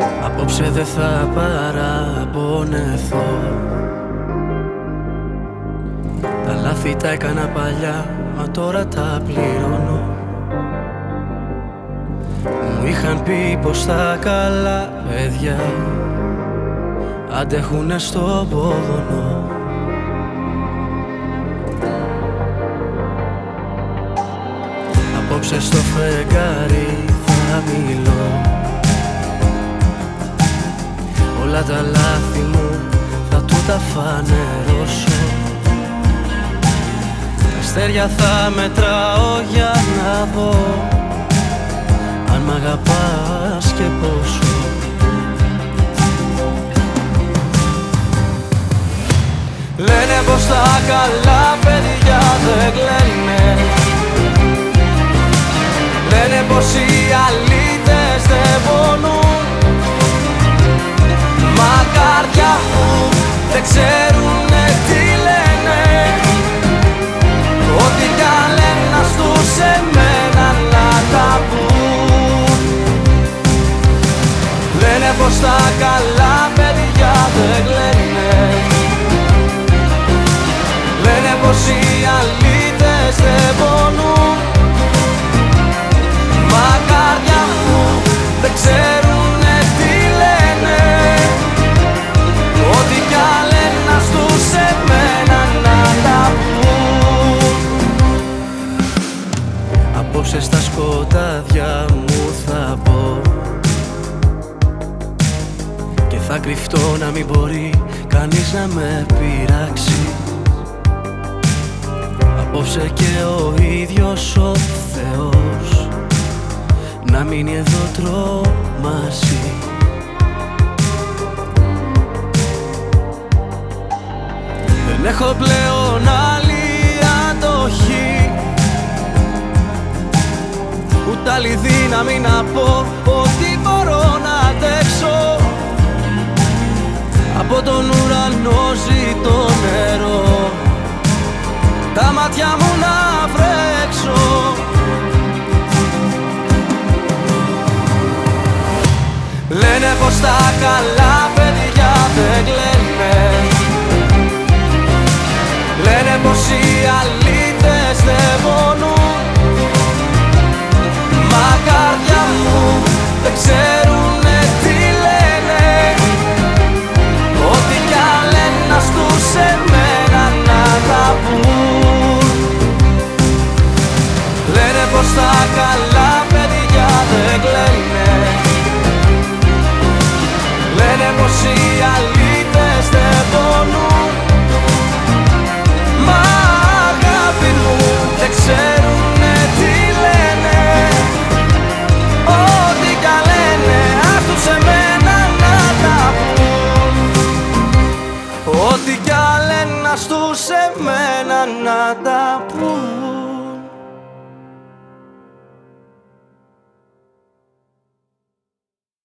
Απόψε δεν θα παραπονεθώ. Τα λάθη τα έκανα παλιά, μα τώρα τα πληρώνω. Μου είχαν πει πως τα καλά παιδιά αντέχουνε στο πόδωνο. Απόψε στο φεγγάρι θα μιλώ. Όλα τα λάθη μου θα του τα φανερώσω. Τα αστέρια θα μετράω για να δω αν μ' αγαπάς και πόσο. Λένε πως τα καλά παιδιά δεν κλαίνε. Λένε πως οι αλήτες δεν πονούν. Μακάρια μου δεν ξέρουνε τι λένε. Ό,τι κι αν λένε ας τους εμένα να τα πουν. Λένε πως τα καλά παιδιά δεν κλαίνε. Λένε πως οι αλήτες δεν πονούν. Μακάρια μου δεν ξέρουνε τι λένε. Ό,τι κι αν λένε ας τους εμένα να τα πουν. Απόψε στα σκοτάδια μου θα πω και θα κρυφτώ να μην μπορεί κανείς να με πειράξει. Απόψε και ο ίδιος ο Θεός να μείνει εδώ τρομάζει. Δεν έχω πλέον άλλη αντοχή, ούτε άλλη δύναμη να πω ότι μπορώ να αντέξω. Από τον ουρανό ζητώ νερό, τα μάτια μου να βρέξω. Λένε πως τα καλά παιδιά δεν κλαίνε. Λένε πως οι αλήτες δεν πονούν. Μακάρια μου δεν ξέρουνε τι λένε. Ό,τι κι αν λένε ας τους εμένα να τα πουν. Λένε πως τα καλά παιδιά δεν κλαίνε. Λένε πως οι αλήτες δεν πονούν. Μα αγάπη μου δεν ξέρουνε τι λένε. Ό,τι κι αν λένε ας τους εμένα να τα πουν. Ό,τι κι αν λένε ας τους εμένα να τα πουν.